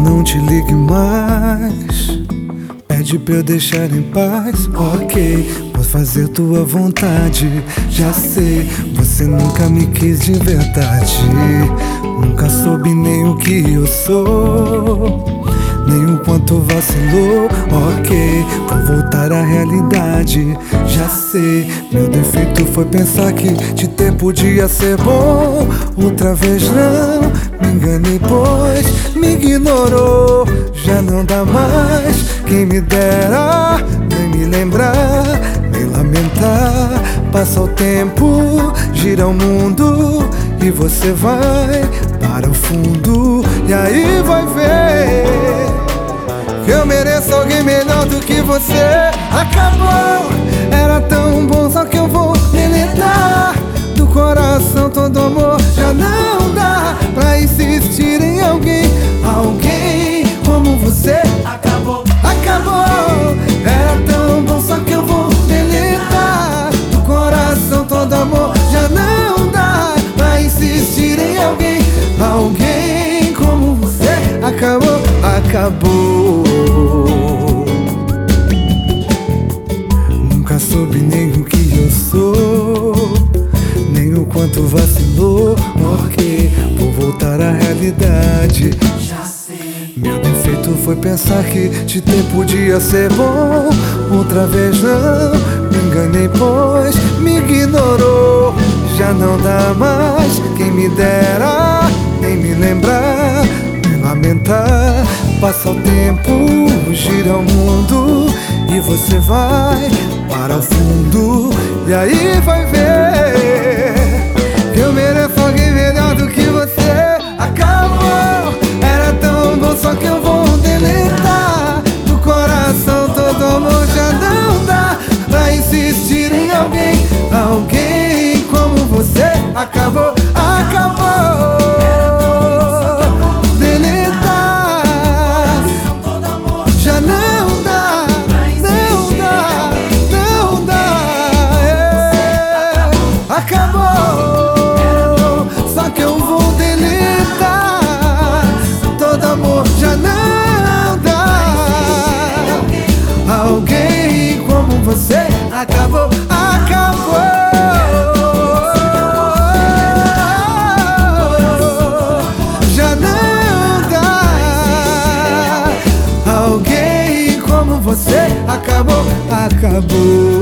não te ligue mais. Pede pra eu deixar em paz. Ok, vou fazer tua vontade. Já sei, você nunca me quis de verdade. Nunca soube nem o que eu sou, nem o quanto vacilou. Ok, vou voltar à realidade. Já sei, meu defeito foi pensar que te ter podia ser bom. Outra vez não, me enganei pois me ignorou. Já não dá mais, quem me dera nem me lembrar, nem lamentar. Passa o tempo, gira o mundo e você vai para o fundo. E aí vai ver que eu mereço alguém melhor do que você. Acabou, era tão bom, só que eu vou deletar do coração todo amor. Já não dá pra insistir em alguém, alguém como você. Acabou, acabou, era tão bom, só que eu vou deletar do coração todo amor. Já não dá pra insistir em alguém, alguém como você. Acabou, acabou. Nunca soube nem o que eu sou, nem o quanto vacilou. Ok, vou voltar à realidade. Já sei, meu defeito foi pensar que te ter podia ser bom. Outra vez não, me enganei pois me ignorou. Já não dá mais, quem me dera nem me lembrar, nem lamentar. Passa o tempo, gira o mundo e você vai para o fundo. E aí vai ver que eu mereço alguém melhor do que você. Acabou, era tão bom, só que eu vou deletar do coração todo amor. Já não dá pra insistir em alguém, alguém como você. Acabou, acabou. Deletar, já não dá, não dá, não dá. Acabou, só que eu vou deletar todo amor. Já não dá, alguém como você. Acabou, acabou. Já não dá, alguém como você. Acabou, acabou.